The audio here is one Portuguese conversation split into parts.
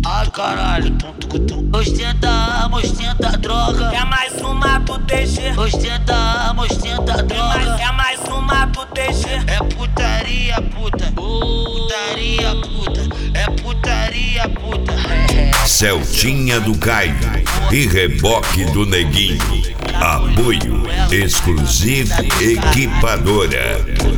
Ai caralho, ostenta, ostenta droga. É mais uma pro TG. Ostenta, ostenta droga. É mais uma pro TG. É putaria, puta. Putaria, puta. É putaria, puta. Celtinha do Caio e Reboque do Neguinho. Apoio Exclusive Equipadora.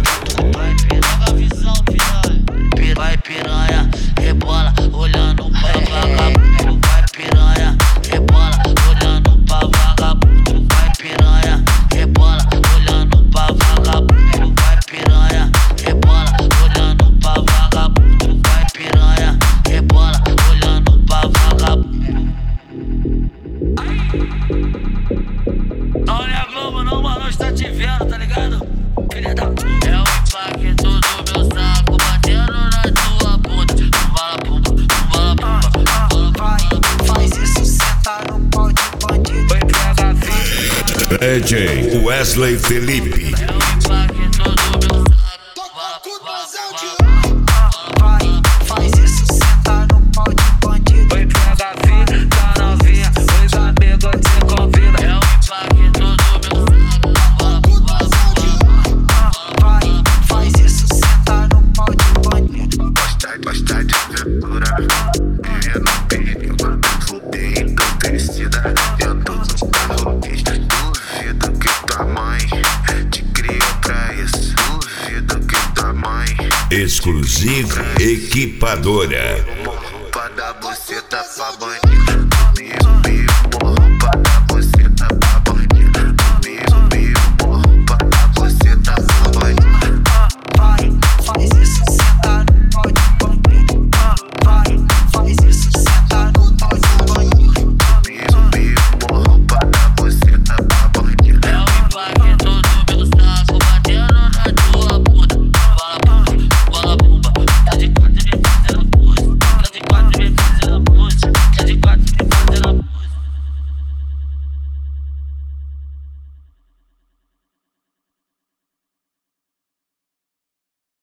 Vai piranha, rebola, olhando pra vagabundo. Vai piranha, rebola, olhando pra vagabundo. Vai piranha, rebola, olhando pra vagabundo. Vai piranha, rebola, olhando pra vagabundo. Vai piranha, rebola, olhando pra vagabundo. Não olha a Globo não, mano, nós tá te vendo, tá ligado? Filha da puta. É o impacto do meu saco batendo na tua bunda. Fala pumba, fala pumba. Faz isso, senta no pau de bandido. Foi PHV. DJ Wesley Felipe. É o impacto do meu saco. Faz isso, senta no pau de bandido. Foi PHV, tá novinha, os amigos te convidam. É o impacto do meu saco. Faz isso, senta no pau de bandido. Gosta de aventura, vivendo no perigo. Fudei, tô crescida, eu tô no carro. Duvido que tua mãe te criou pra isso. Duvido que tua mãe Exclusive Equipadora. pra dar buceta pra bandido.